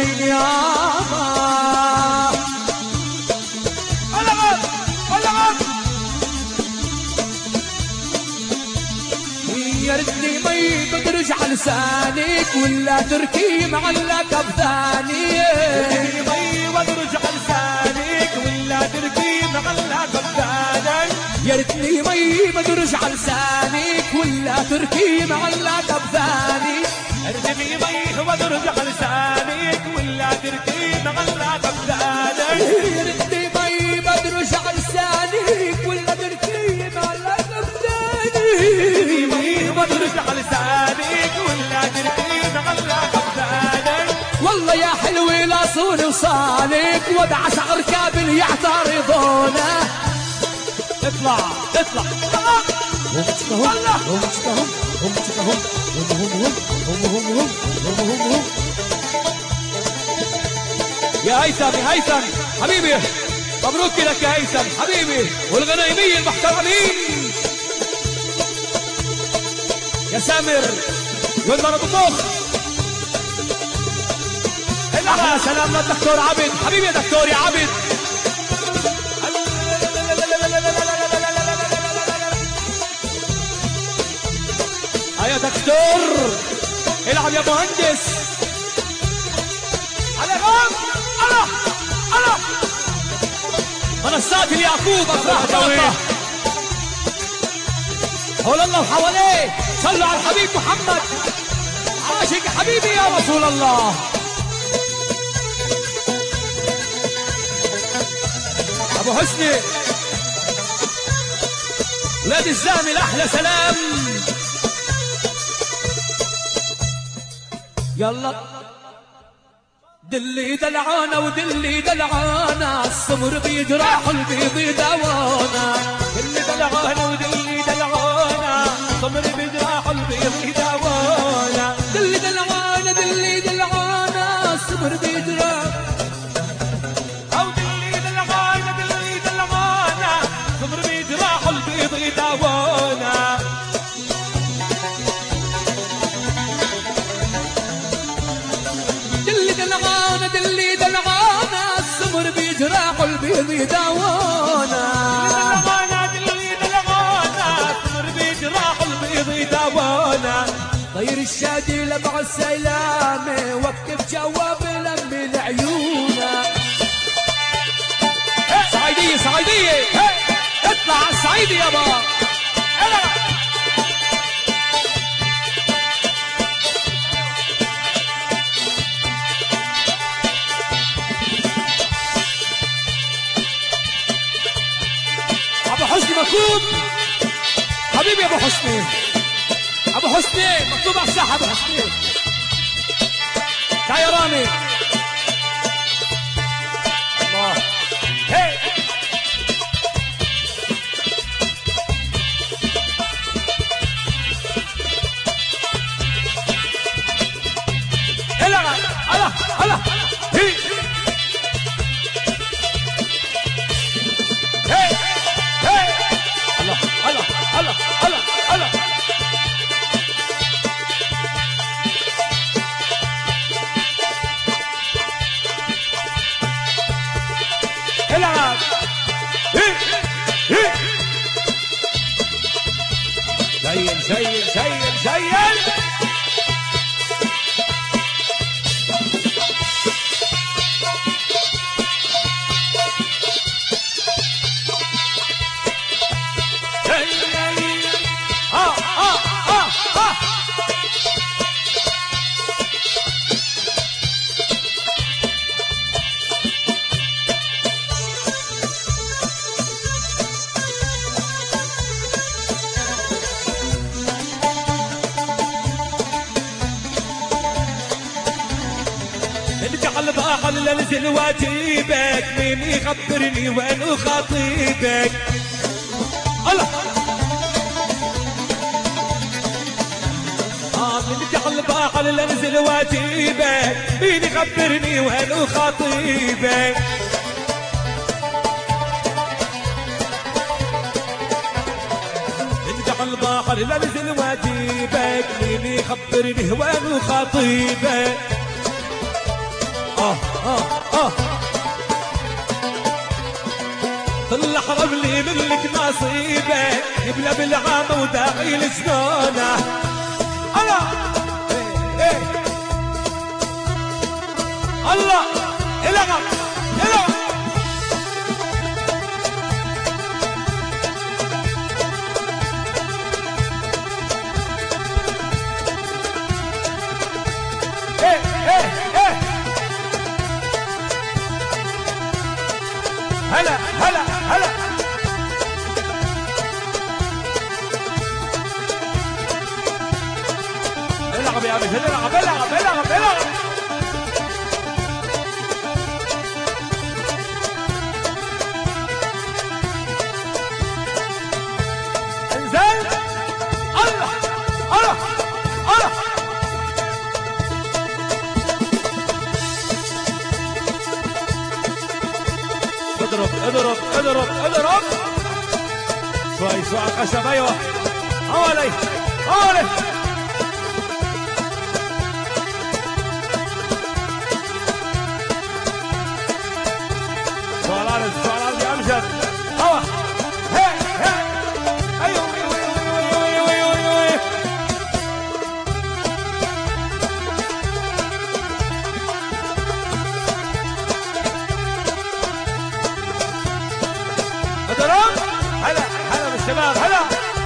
الحنين يابا. يا ريتني مي بدرج على لسانك ولا تركي معلق بثاني. يا ريتني مي بدرج على لسانك ولا تركي معلق بثاني. يا ريتني مي بدرج على لسانك ولا تركي معلق بثاني. يا ريتني مي بدرج على لسانك ولا تركي معلق بثاني. يا ريتني مي بدرج على لسانك ولا تركي معلق بثاني. بدرج على لسانك ولا تركي معلق بثاني. والله يا حلوة لا صون وصالك وضع شعر كابل يعترضونه. اطلع اطلع يا هيثم يا هيثم حبيبي مبروك لك يا هيثم حبيبي والغنايمية المحترمين. يا سامر يلا ابو مخ. احلى سلام للدكتور عبد حبيبي يا دكتور يا عبد. يا دكتور العب يا مهندس. على غام انا منصات اليعقوب افراح جوه حول الله وحواليه. صلوا على الحبيب محمد عاشق حبيبي يا رسول الله. ابو حسني ولاد الزامل احلى سلام. يلا دلي دلعانة ودلي دلعانة السمر بيجراح البيض دوانا. دلي دلعانة ودلي دلعانة السمر بيجراح البيض دوانا. دلي دلعانة دلي دلعانة السمر بيجراح أو دلي دلعانة دلي دلعانة السمر بيجراح البيض دوانا. دلي دلعانة دلي دلعانة السمر بيجراح البيض دوانا. دلي دلعانة السمر بيجراح البيض دوانا. طير الشادي لبع السلامة وقف جواب لمن عيونا. صعيدية صعيدية اطلع على الصعيدي يابا. ابو حسني مكتوب حبيبي ابو حسني. ابو حسني مكتوب على الساحه ابو حسني. تعال يا رامي. الله هي هلا هلا هي هلا هلا هلا هلا هلا. العب زين زين زين زين. اجعل بعقل انزل واجيبك مين يخبرني وين خطيبك. الله من اجعل بعقل انزل واجيبك مين يخبرني وين خطيبك. اجعل بعقل انزل واجيبك مين يخبرني وين خطيبك. يقول لك نصيبه يبلى بالعامة وداعي لجنونه. الله الله الغم الغم هلا هلا هلا العب يا باشا العب العب العب العب انزل الله الله الله اضرب اضرب اضرب اضرب شوي شوي على الخشب. ايوه حوالي حوالي شوي على الارض شوي على الارض يا امجد. هوا هي هي ايوه اضرب. هلا هلا بالشباب هلا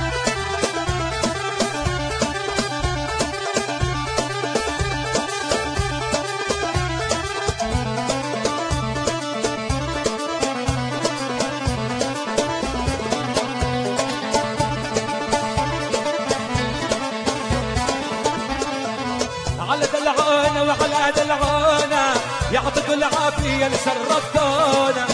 على دلعونا وعلى دلعونا يعطيك العافية اللي شرفتونا.